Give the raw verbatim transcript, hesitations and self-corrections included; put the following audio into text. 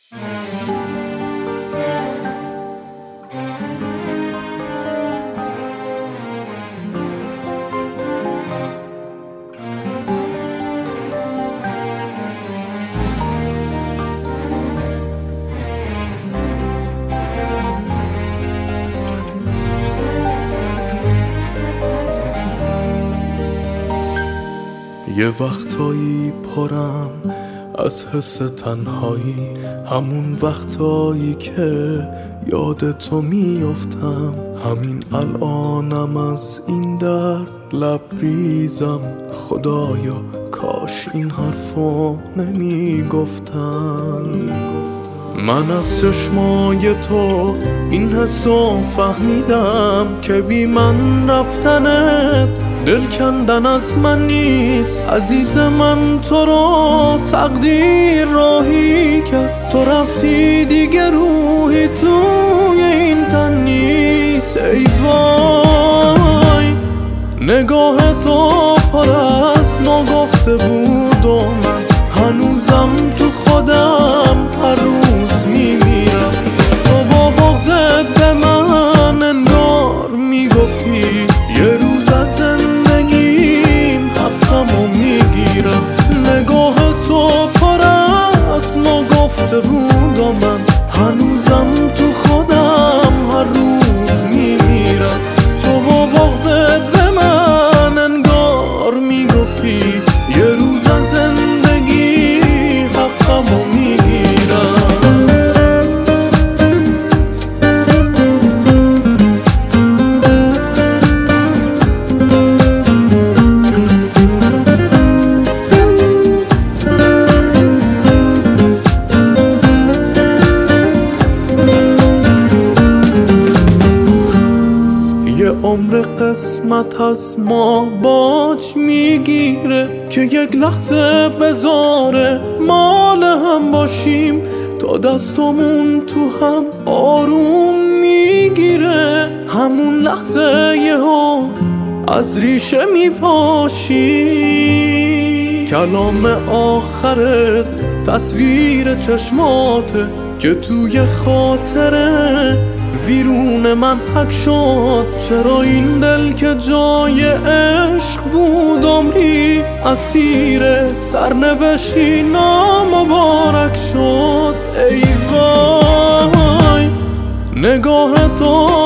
یه وقتایی پرم از حس تنهایی، همون وقتایی که یاد تو میافتم. همین الانم از این درد لبریزم، خدایا کاش این حرفو نمیگفتم. من از چشمای تو این حسو فهمیدم که بی من رفتنت دل کندن از من نیست. عزیز من تو رو تقدیر راهی کرد، تو رفتی دیگه روحی توی این تن نیست. ای وای نگاه تو پر از نگفته بود و من هنوزم تو خودم هر روز میمیرم. تو با بغضت به من انگار میگفتی یه روز از زندگیم حقمو میگیرم. نگاه تو پر از نگفته بود و من هنوزم تو خودم هر روز میمیرم. تو با بغضت به من انگار میگفتی یه روز از زندگی حقمو میگیرم. یه عمر قسمت از ما باج میگیره که یک لحظه بذاره مال هم باشیم. تا دستمون تو هم آروم میگیره، همون لحظه یهو از ریشه میپاشی. کلام آخرت تصویر چشماته که توی خاطره ویرون من حک شد. چرا این دل که جای عشق بود عمری اسیر سرنوشتی نامبارک شد. ای وای نگاه تو